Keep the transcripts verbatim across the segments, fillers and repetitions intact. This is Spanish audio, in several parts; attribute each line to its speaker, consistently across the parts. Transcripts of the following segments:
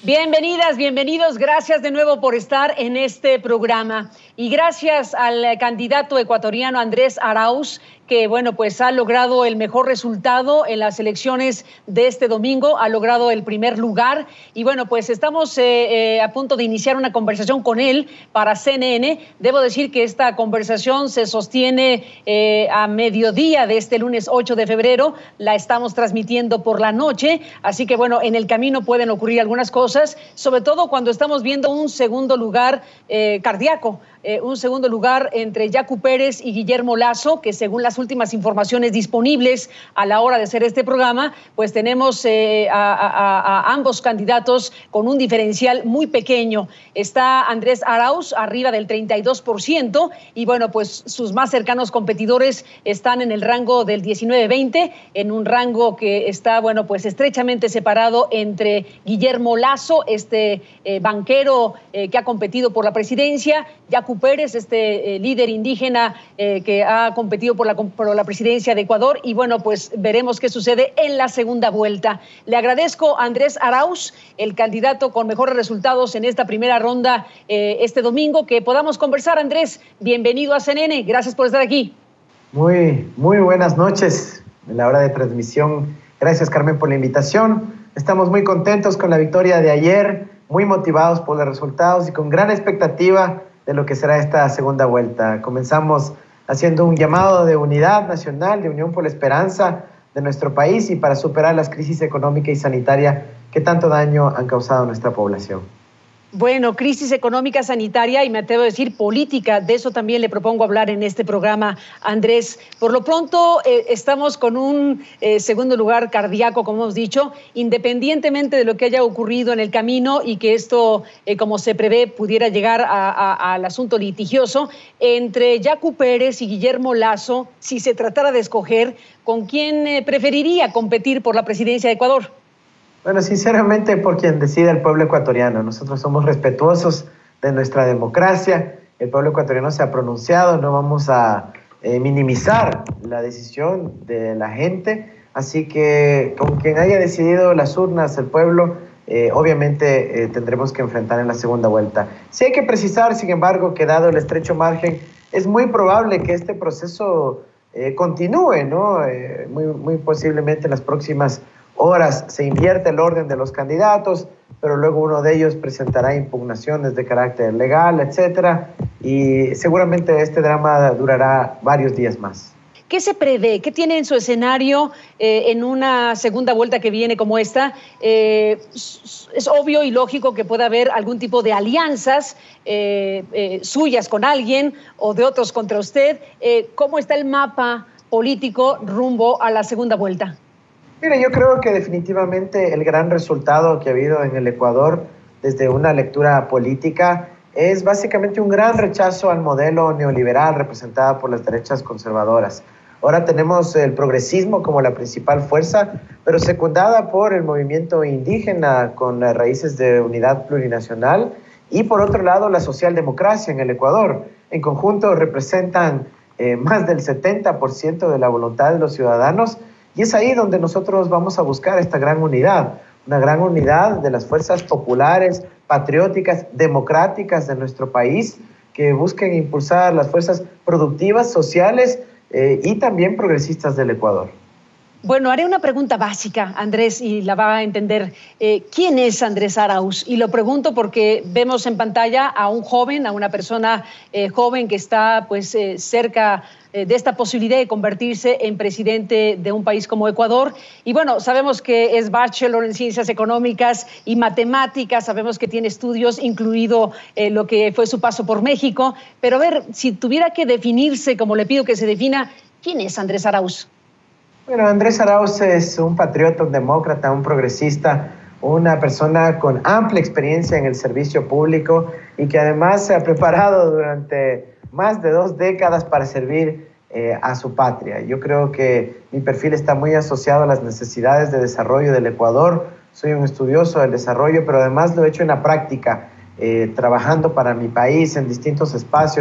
Speaker 1: Bienvenidas, bienvenidos. Gracias de nuevo por estar en este programa. Y gracias al candidato ecuatoriano Andrés Arauz, que bueno, pues ha logrado el mejor resultado en las elecciones de este domingo, ha logrado el primer lugar. Y bueno, pues estamos eh, eh, a punto de iniciar una conversación con él para C N N. Debo decir que esta conversación se sostiene eh, a mediodía de este lunes ocho de febrero. La estamos transmitiendo por la noche. Así que bueno, en el camino pueden ocurrir algunas cosas, sobre todo cuando estamos viendo un segundo lugar eh, cardíaco. Eh, un segundo lugar entre Yacu Pérez y Guillermo Lasso, que según las últimas informaciones disponibles a la hora de hacer este programa, pues tenemos eh, a, a, a ambos candidatos con un diferencial muy pequeño. Está Andrés Arauz arriba del treinta y dos por ciento y bueno, pues sus más cercanos competidores están en el rango del diecinueve veinte, en un rango que está, bueno, pues estrechamente separado entre Guillermo Lasso, este eh, banquero eh, que ha competido por la presidencia, Yacu Pérez, este eh, líder indígena eh, que ha competido por la, por la presidencia de Ecuador, y bueno, pues veremos qué sucede en la segunda vuelta. Le agradezco a Andrés Arauz, el candidato con mejores resultados en esta primera ronda eh, este domingo, que podamos conversar. Andrés, bienvenido a C N N, gracias por estar aquí.
Speaker 2: Muy, muy buenas noches en la hora de transmisión. Gracias, Carmen, por la invitación. Estamos muy contentos con la victoria de ayer, muy motivados por los resultados y con gran expectativa de lo que será esta segunda vuelta. Comenzamos haciendo un llamado de unidad nacional, de unión por la esperanza de nuestro país y para superar las crisis económica y sanitaria que tanto daño han causado a nuestra población.
Speaker 1: Bueno, crisis económica, sanitaria y me atrevo a decir política, de eso también le propongo hablar en este programa, Andrés. Por lo pronto eh, estamos con un eh, segundo lugar cardíaco, como hemos dicho, independientemente de lo que haya ocurrido en el camino y que esto, eh, como se prevé, pudiera llegar a, a, al asunto litigioso, entre Yacu Pérez y Guillermo Lasso, si se tratara de escoger, ¿con quién eh, preferiría competir por la presidencia de Ecuador?
Speaker 2: Bueno, sinceramente por quien decide el pueblo ecuatoriano. Nosotros somos respetuosos de nuestra democracia. El pueblo ecuatoriano se ha pronunciado, no vamos a eh, minimizar la decisión de la gente. Así que con quien haya decidido las urnas, el pueblo, eh, obviamente eh, tendremos que enfrentar en la segunda vuelta. Sí hay que precisar, sin embargo, que dado el estrecho margen, es muy probable que este proceso eh, continúe, ¿no? Eh, muy, muy posiblemente en las próximas horas se invierte el orden de los candidatos, pero luego uno de ellos presentará impugnaciones de carácter legal, etcétera, y seguramente este drama durará varios días más.
Speaker 1: ¿Qué se prevé? ¿Qué tiene en su escenario eh, en una segunda vuelta que viene como esta? Eh, es obvio y lógico que pueda haber algún tipo de alianzas eh, eh, suyas con alguien o de otros contra usted. Eh, ¿Cómo está el mapa político rumbo a la segunda vuelta?
Speaker 2: Mira, yo creo que definitivamente el gran resultado que ha habido en el Ecuador desde una lectura política es básicamente un gran rechazo al modelo neoliberal representado por las derechas conservadoras. Ahora tenemos el progresismo como la principal fuerza, pero secundada por el movimiento indígena con las raíces de unidad plurinacional y por otro lado la socialdemocracia en el Ecuador. En conjunto representan eh, más del setenta por ciento de la voluntad de los ciudadanos. Y es ahí donde nosotros vamos a buscar esta gran unidad, una gran unidad de las fuerzas populares, patrióticas, democráticas de nuestro país, que busquen impulsar las fuerzas productivas, sociales eh, y también progresistas del Ecuador.
Speaker 1: Bueno, haré una pregunta básica, Andrés, y la va a entender. Eh, ¿Quién es Andrés Arauz? Y lo pregunto porque vemos en pantalla a un joven, a una persona eh, joven que está pues eh, cerca eh, de esta posibilidad de convertirse en presidente de un país como Ecuador. Y bueno, sabemos que es bachelor en ciencias económicas y matemáticas, sabemos que tiene estudios, incluido eh, lo que fue su paso por México. Pero a ver, si tuviera que definirse, como le pido que se defina, ¿quién es Andrés Arauz?
Speaker 2: Bueno, Andrés Arauz es un patriota, un demócrata, un progresista, una persona con amplia experiencia en el servicio público y que además se ha preparado durante más de dos décadas para servir eh, a su patria. Yo creo que mi perfil está muy asociado a las necesidades de desarrollo del Ecuador. Soy un estudioso del desarrollo, pero además lo he hecho en la práctica, eh, trabajando para mi país en distintos espacios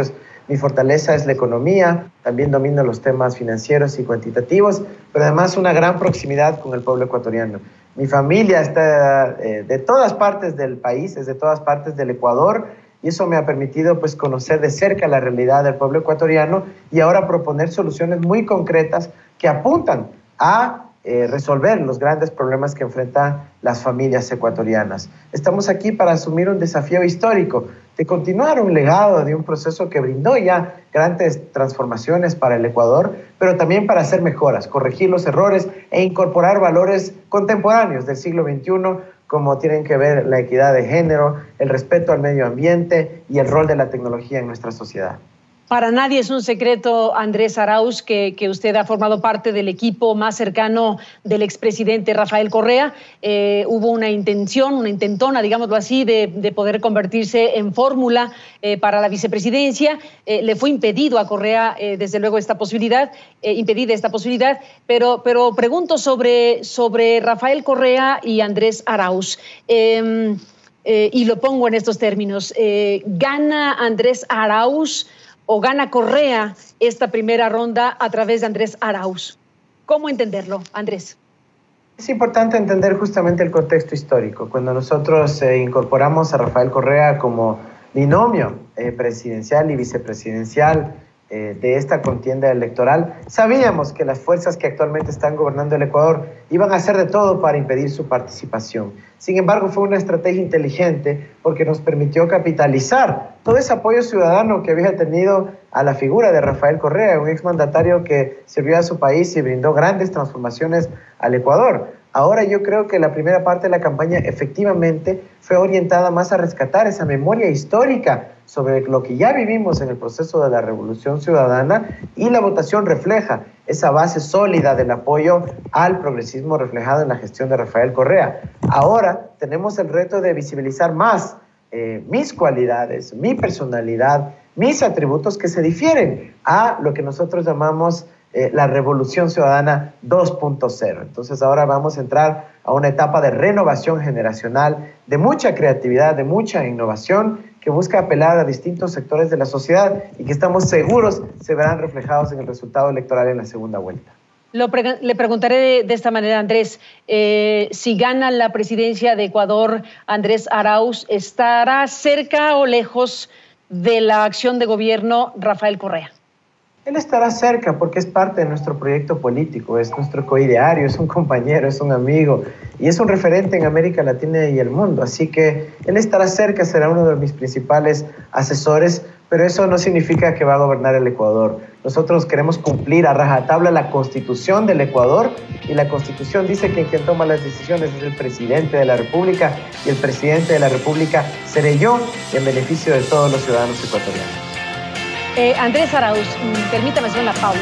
Speaker 2: Mi fortaleza es la economía, también domino los temas financieros y cuantitativos, pero además una gran proximidad con el pueblo ecuatoriano. Mi familia está eh, de todas partes del país, es de todas partes del Ecuador, y eso me ha permitido pues, conocer de cerca la realidad del pueblo ecuatoriano y ahora proponer soluciones muy concretas que apuntan a eh, resolver los grandes problemas que enfrentan las familias ecuatorianas. Estamos aquí para asumir un desafío histórico, de continuar un legado de un proceso que brindó ya grandes transformaciones para el Ecuador, pero también para hacer mejoras, corregir los errores e incorporar valores contemporáneos del siglo veintiuno, como tienen que ver la equidad de género, el respeto al medio ambiente y el rol de la tecnología en nuestra sociedad.
Speaker 1: Para nadie es un secreto, Andrés Arauz, que, que usted ha formado parte del equipo más cercano del expresidente Rafael Correa. Eh, hubo una intención, una intentona, digámoslo así, de, de poder convertirse en fórmula eh, para la vicepresidencia. Eh, le fue impedido a Correa, eh, desde luego, esta posibilidad, eh, impedida esta posibilidad. Pero, pero pregunto sobre, sobre Rafael Correa y Andrés Arauz. Eh, eh, y lo pongo en estos términos. Eh, ¿Gana Andrés Arauz o gana Correa esta primera ronda a través de Andrés Arauz? ¿Cómo entenderlo, Andrés?
Speaker 2: Es importante entender justamente el contexto histórico. Cuando nosotros eh, incorporamos a Rafael Correa como binomio eh, presidencial y vicepresidencial eh, de esta contienda electoral, sabíamos que las fuerzas que actualmente están gobernando el Ecuador iban a hacer de todo para impedir su participación. Sin embargo, fue una estrategia inteligente porque nos permitió capitalizar todo ese apoyo ciudadano que había tenido a la figura de Rafael Correa, un exmandatario que sirvió a su país y brindó grandes transformaciones al Ecuador. Ahora yo creo que la primera parte de la campaña efectivamente fue orientada más a rescatar esa memoria histórica sobre lo que ya vivimos en el proceso de la Revolución Ciudadana, y la votación refleja esa base sólida del apoyo al progresismo reflejado en la gestión de Rafael Correa. Ahora tenemos el reto de visibilizar más eh, mis cualidades, mi personalidad, mis atributos que se difieren a lo que nosotros llamamos eh, la Revolución Ciudadana dos punto cero. Entonces ahora vamos a entrar a una etapa de renovación generacional, de mucha creatividad, de mucha innovación, que busca apelar a distintos sectores de la sociedad y que estamos seguros se verán reflejados en el resultado electoral en la segunda vuelta.
Speaker 1: Lo pre le preguntaré de, de esta manera, Andrés. Eh, si gana la presidencia de Ecuador, Andrés Arauz, ¿estará cerca o lejos de la acción de gobierno Rafael Correa?
Speaker 2: Él estará cerca porque es parte de nuestro proyecto político, es nuestro coideario, es un compañero, es un amigo y es un referente en América Latina y el mundo. Así que él estará cerca, será uno de mis principales asesores, pero eso no significa que va a gobernar el Ecuador. Nosotros queremos cumplir a rajatabla la Constitución del Ecuador, y la Constitución dice que quien toma las decisiones es el presidente de la República, y el presidente de la República seré yo, en beneficio de todos los ciudadanos ecuatorianos.
Speaker 1: Eh, Andrés Arauz, permítame hacer una pausa.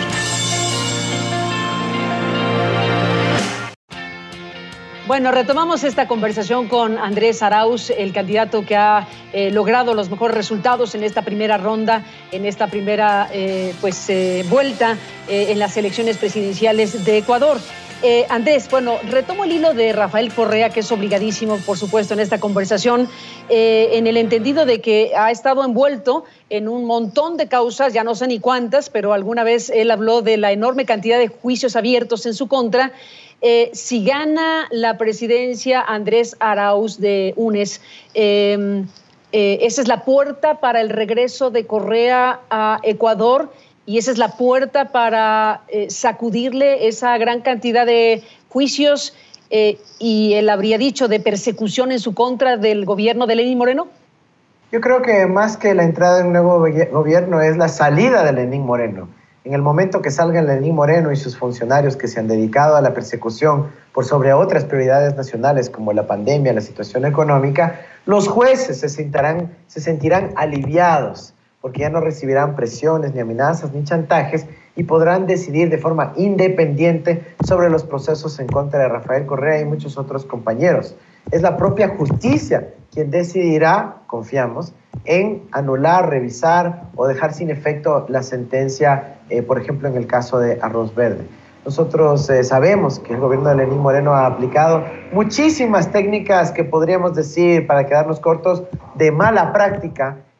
Speaker 1: Bueno, retomamos esta conversación con Andrés Arauz, el candidato que ha eh, logrado los mejores resultados en esta primera ronda, en esta primera eh, pues, eh, vuelta eh, en las elecciones presidenciales de Ecuador. Eh, Andrés, bueno, retomo el hilo de Rafael Correa, que es obligadísimo, por supuesto, en esta conversación, eh, en el entendido de que ha estado envuelto en un montón de causas, ya no sé ni cuántas, pero alguna vez él habló de la enorme cantidad de juicios abiertos en su contra. Eh, si gana la presidencia Andrés Arauz de UNES, eh, eh, esa es la puerta para el regreso de Correa a Ecuador, y esa es la puerta para eh, sacudirle esa gran cantidad de juicios eh, y él habría dicho de persecución en su contra del gobierno de Lenín Moreno.
Speaker 2: Yo creo que más que la entrada de un nuevo gobierno es la salida de Lenín Moreno. En el momento que salga Lenín Moreno y sus funcionarios que se han dedicado a la persecución por sobre otras prioridades nacionales como la pandemia, la situación económica, los jueces se sentirán, se sentirán aliviados, porque ya no recibirán presiones, ni amenazas, ni chantajes, y podrán decidir de forma independiente sobre los procesos en contra de Rafael Correa y muchos otros compañeros. Es la propia justicia quien decidirá, confiamos, en anular, revisar o dejar sin efecto la sentencia, eh, por ejemplo, en el caso de Arroz Verde. Nosotros eh, sabemos que el gobierno de Lenín Moreno ha aplicado muchísimas técnicas que podríamos decir, para quedarnos cortos, de mala práctica,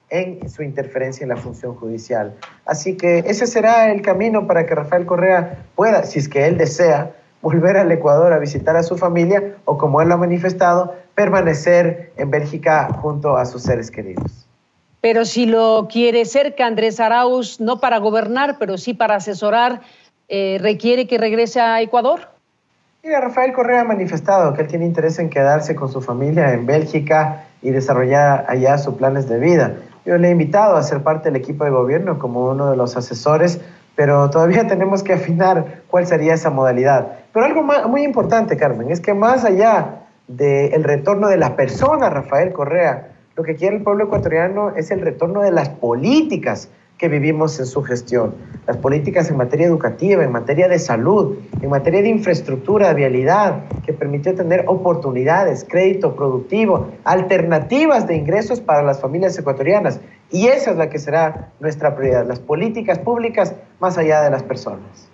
Speaker 2: en su interferencia en la función judicial. Así que ese será el camino para que Rafael Correa pueda, si es que él desea, volver al Ecuador a visitar a su familia o, como él lo ha manifestado, permanecer en Bélgica junto a sus seres queridos.
Speaker 1: Pero si lo quiere cerca Andrés Arauz, no para gobernar, pero sí para asesorar, eh, ¿requiere que regrese a Ecuador?
Speaker 2: Mira, Rafael Correa ha manifestado que él tiene interés en quedarse con su familia en Bélgica y desarrollar allá sus planes de vida. Yo le he invitado a ser parte del equipo de gobierno como uno de los asesores, pero todavía tenemos que afinar cuál sería esa modalidad. Pero algo muy importante, Carmen, es que más allá del retorno de la persona Rafael Correa, lo que quiere el pueblo ecuatoriano es el retorno de las políticas que vivimos en su gestión. Las políticas en materia educativa, en materia de salud, en materia de infraestructura, de vialidad, que permitió tener oportunidades, crédito productivo, alternativas de ingresos para las familias ecuatorianas. Y esa es la que será nuestra prioridad, las políticas públicas más allá de las personas.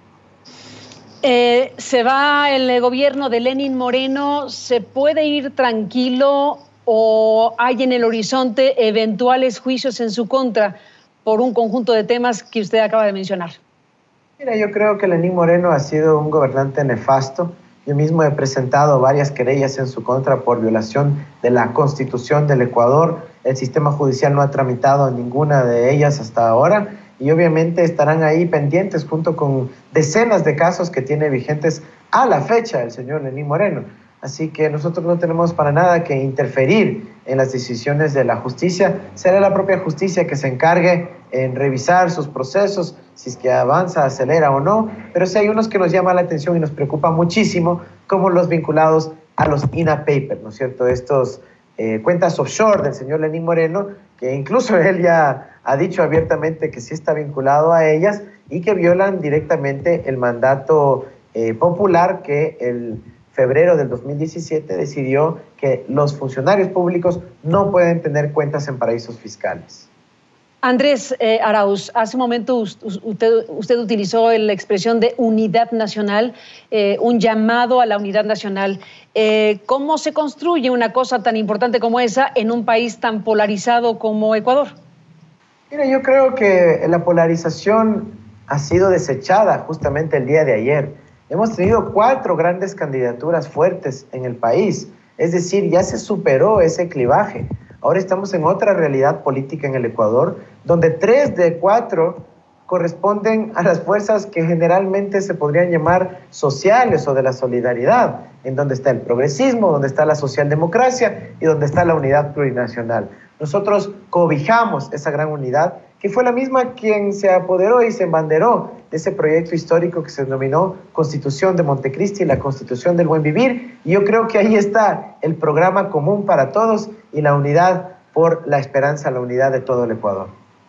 Speaker 1: Eh, se va el gobierno de Lenín Moreno, ¿se puede ir tranquilo o hay en el horizonte eventuales juicios en su contra por un conjunto de temas que usted acaba de mencionar?
Speaker 2: Mira, yo creo que Lenín Moreno ha sido un gobernante nefasto. Yo mismo he presentado varias querellas en su contra por violación de la Constitución del Ecuador. El sistema judicial no ha tramitado ninguna de ellas hasta ahora y obviamente estarán ahí pendientes junto con decenas de casos que tiene vigentes a la fecha el señor Lenín Moreno. Así que nosotros no tenemos para nada que interferir en las decisiones de la justicia. Será la propia justicia que se encargue en revisar sus procesos, si es que avanza, acelera o no. Pero sí hay unos que nos llaman la atención y nos preocupa muchísimo, como los vinculados a los I N A Papers, ¿no es cierto? Estos eh, cuentas offshore del señor Lenín Moreno, que incluso él ya ha dicho abiertamente que sí está vinculado a ellas y que violan directamente el mandato eh, popular que el febrero del dos mil diecisiete decidió que los funcionarios públicos no pueden tener cuentas en paraísos fiscales.
Speaker 1: Andrés eh, Arauz, hace un momento usted, usted utilizó la expresión de unidad nacional, eh, un llamado a la unidad nacional. Eh, ¿Cómo se construye una cosa tan importante como esa en un país tan polarizado como Ecuador?
Speaker 2: Mira, yo creo que la polarización ha sido desechada justamente el día de ayer. Hemos tenido cuatro grandes candidaturas fuertes en el país, es decir, ya se superó ese clivaje. Ahora estamos en otra realidad política en el Ecuador, donde tres de cuatro corresponden a las fuerzas que generalmente se podrían llamar sociales o de la solidaridad, en donde está el progresismo, donde está la socialdemocracia y donde está la unidad plurinacional. Nosotros cobijamos esa gran unidad, que fue la misma quien se apoderó y se embanderó de ese proyecto histórico que se denominó Constitución de Montecristi y la Constitución del Buen Vivir. Y yo creo que ahí está el programa común para todos y la unidad por la esperanza, la unidad de todo el Ecuador.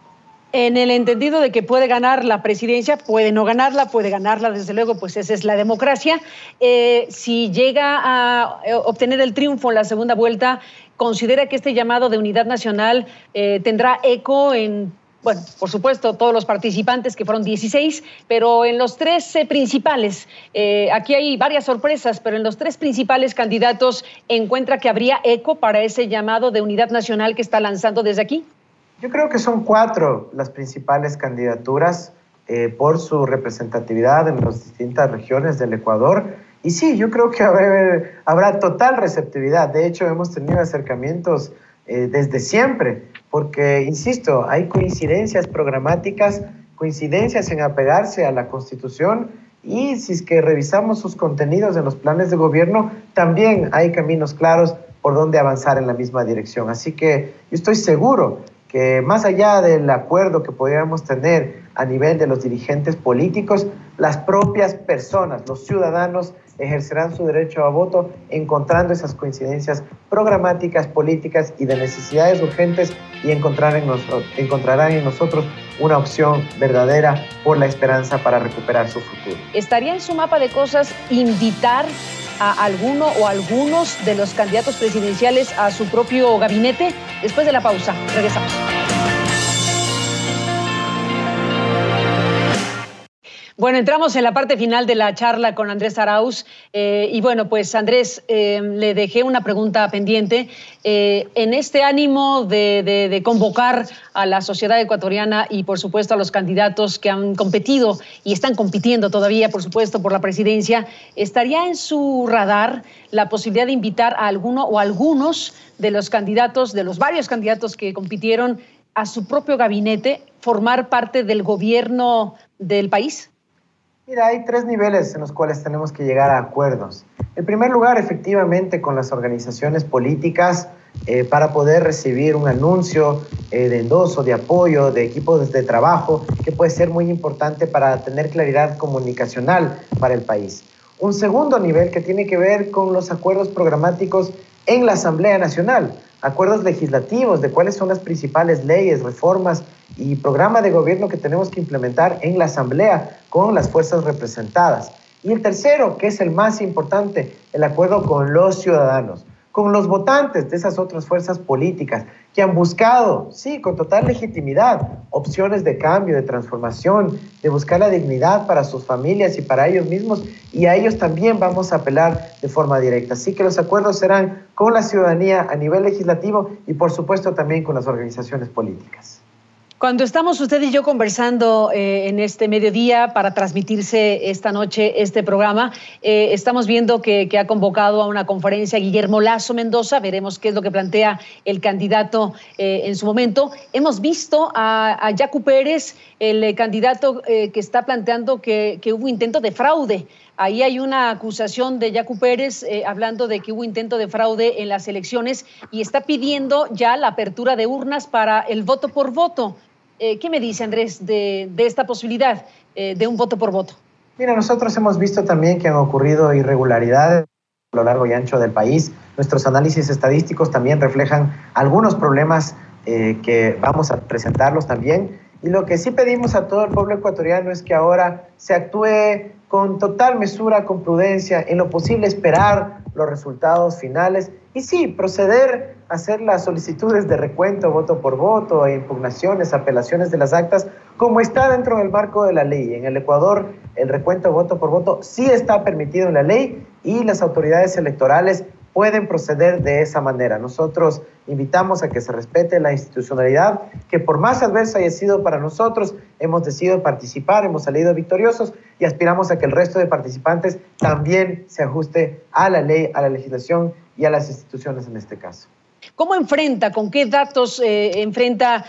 Speaker 1: En el entendido de que puede ganar la presidencia, puede no ganarla, puede ganarla, desde luego, pues esa es la democracia. Eh, si llega a obtener el triunfo en la segunda vuelta, ¿considera que este llamado de unidad nacional eh, tendrá eco en, bueno, por supuesto, todos los participantes, que fueron dieciséis, pero en los tres eh, principales, eh, aquí hay varias sorpresas, pero en los tres principales candidatos, ¿encuentra que habría eco para ese llamado de unidad nacional que está lanzando desde aquí?
Speaker 2: Yo creo que son cuatro las principales candidaturas eh, por su representatividad en las distintas regiones del Ecuador. Y sí, yo creo que habrá, habrá total receptividad. De hecho, hemos tenido acercamientos eh, desde siempre, porque, insisto, hay coincidencias programáticas, coincidencias en apegarse a la Constitución, y si es que revisamos sus contenidos en los planes de gobierno, también hay caminos claros por donde avanzar en la misma dirección. Así que yo estoy seguro que más allá del acuerdo que podríamos tener a nivel de los dirigentes políticos, las propias personas, los ciudadanos, ejercerán su derecho a voto encontrando esas coincidencias programáticas, políticas y de necesidades urgentes, y encontrar en nosotros, encontrarán en nosotros una opción verdadera por la esperanza para recuperar su futuro.
Speaker 1: ¿Estaría en su mapa de cosas invitar a alguno o algunos de los candidatos presidenciales a su propio gabinete? Después de la pausa, regresamos. Bueno, entramos en la parte final de la charla con Andrés Arauz eh, y bueno, pues Andrés, eh, le dejé una pregunta pendiente. Eh, en este ánimo de, de, de convocar a la sociedad ecuatoriana y por supuesto a los candidatos que han competido y están compitiendo todavía, por supuesto, por la presidencia, ¿estaría en su radar la posibilidad de invitar a alguno o algunos de los candidatos, de los varios candidatos que compitieron, a su propio gabinete, formar parte del gobierno del país?
Speaker 2: Mira, hay tres niveles en los cuales tenemos que llegar a acuerdos. En primer lugar, efectivamente, con las organizaciones políticas eh, para poder recibir un anuncio eh, de endoso, de apoyo, de equipos de trabajo, que puede ser muy importante para tener claridad comunicacional para el país. Un segundo nivel que tiene que ver con los acuerdos programáticos en la Asamblea Nacional, acuerdos legislativos de cuáles son las principales leyes, reformas y programa de gobierno que tenemos que implementar en la Asamblea con las fuerzas representadas. Y el tercero, que es el más importante, el acuerdo con los ciudadanos, con los votantes de esas otras fuerzas políticas que han buscado, sí, con total legitimidad, opciones de cambio, de transformación, de buscar la dignidad para sus familias y para ellos mismos, y a ellos también vamos a apelar de forma directa. Así que los acuerdos serán con la ciudadanía a nivel legislativo y por supuesto también con las organizaciones políticas.
Speaker 1: Cuando estamos usted y yo conversando eh, en este mediodía para transmitirse esta noche este programa, eh, estamos viendo que, que ha convocado a una conferencia Guillermo Lasso Mendoza. Veremos qué es lo que plantea el candidato eh, en su momento. Hemos visto a, a Yacu Pérez, el eh, candidato eh, que está planteando que, que hubo intento de fraude. Ahí hay una acusación de Yacu Pérez eh, hablando de que hubo intento de fraude en las elecciones y está pidiendo ya la apertura de urnas para el voto por voto. Eh, ¿Qué me dice, Andrés, de, de esta posibilidad eh, de un voto por voto?
Speaker 2: Mira, nosotros hemos visto también que han ocurrido irregularidades a lo largo y ancho del país. Nuestros análisis estadísticos también reflejan algunos problemas eh, que vamos a presentarlos también. Y lo que sí pedimos a todo el pueblo ecuatoriano es que ahora se actúe con total mesura, con prudencia, en lo posible esperar los resultados finales y sí, proceder a hacer las solicitudes de recuento, voto por voto, impugnaciones, apelaciones de las actas, como está dentro del marco de la ley. En el Ecuador, el recuento voto por voto sí está permitido en la ley y las autoridades electorales pueden proceder de esa manera. Nosotros invitamos a que se respete la institucionalidad, que por más adversa haya sido para nosotros, hemos decidido participar, hemos salido victoriosos y aspiramos a que el resto de participantes también se ajuste a la ley, a la legislación y a las instituciones en este caso.
Speaker 1: ¿Cómo enfrenta, con qué datos eh, enfrenta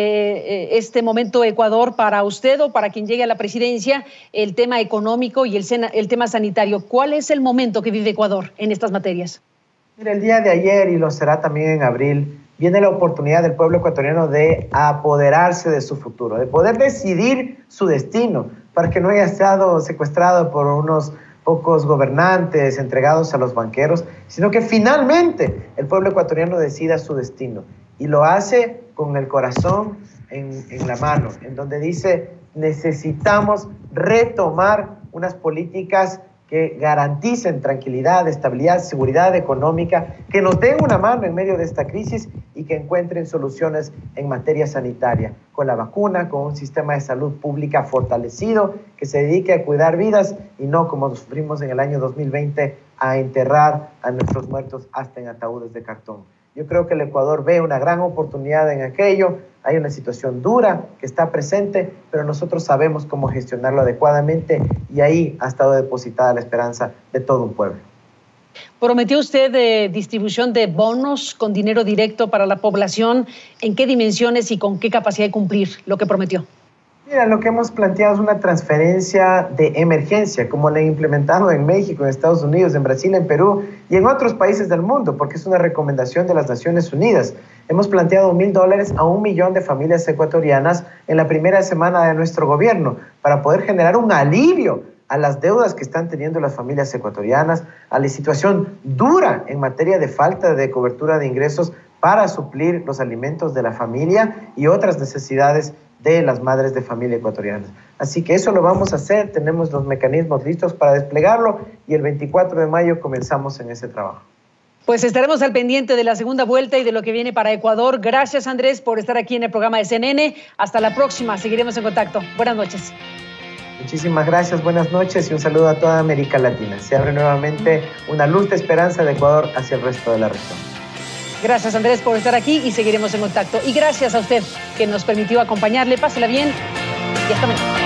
Speaker 1: eh, este momento Ecuador para usted o para quien llegue a la presidencia, el tema económico y el, el tema sanitario? ¿Cuál es el momento que vive Ecuador en estas materias?
Speaker 2: Mira, el día de ayer, y lo será también en abril, viene la oportunidad del pueblo ecuatoriano de apoderarse de su futuro, de poder decidir su destino, para que no haya estado secuestrado por unos pocos gobernantes entregados a los banqueros, sino que finalmente el pueblo ecuatoriano decida su destino. Y lo hace con el corazón en, en la mano, en donde dice, necesitamos retomar unas políticas que garanticen tranquilidad, estabilidad, seguridad económica, que nos den una mano en medio de esta crisis y que encuentren soluciones en materia sanitaria, con la vacuna, con un sistema de salud pública fortalecido, que se dedique a cuidar vidas y no, como sufrimos en el año dos mil veinte, a enterrar a nuestros muertos hasta en ataúdes de cartón. Yo creo que el Ecuador ve una gran oportunidad en aquello. Hay una situación dura que está presente, pero nosotros sabemos cómo gestionarlo adecuadamente y ahí ha estado depositada la esperanza de todo un pueblo.
Speaker 1: Prometió usted de distribución de bonos con dinero directo para la población. ¿En qué dimensiones y con qué capacidad de cumplir lo que prometió?
Speaker 2: Mira, lo que hemos planteado es una transferencia de emergencia, como la he implementado en México, en Estados Unidos, en Brasil, en Perú y en otros países del mundo, porque es una recomendación de las Naciones Unidas. Hemos planteado mil dólares a un millón de familias ecuatorianas en la primera semana de nuestro gobierno para poder generar un alivio a las deudas que están teniendo las familias ecuatorianas, a la situación dura en materia de falta de cobertura de ingresos para suplir los alimentos de la familia y otras necesidades de las madres de familia ecuatorianas. Así que eso lo vamos a hacer, tenemos los mecanismos listos para desplegarlo y el veinticuatro de mayo comenzamos en ese trabajo.
Speaker 1: Pues estaremos al pendiente de la segunda vuelta y de lo que viene para Ecuador. Gracias, Andrés, por estar aquí en el programa de C N N. Hasta la próxima, seguiremos en contacto. Buenas noches.
Speaker 2: Muchísimas gracias, buenas noches y un saludo a toda América Latina. Se abre nuevamente una luz de esperanza de Ecuador hacia el resto de la región.
Speaker 1: Gracias, Andrés, por estar aquí y seguiremos en contacto. Y gracias a usted que nos permitió acompañarle. Pásela bien y hasta mañana.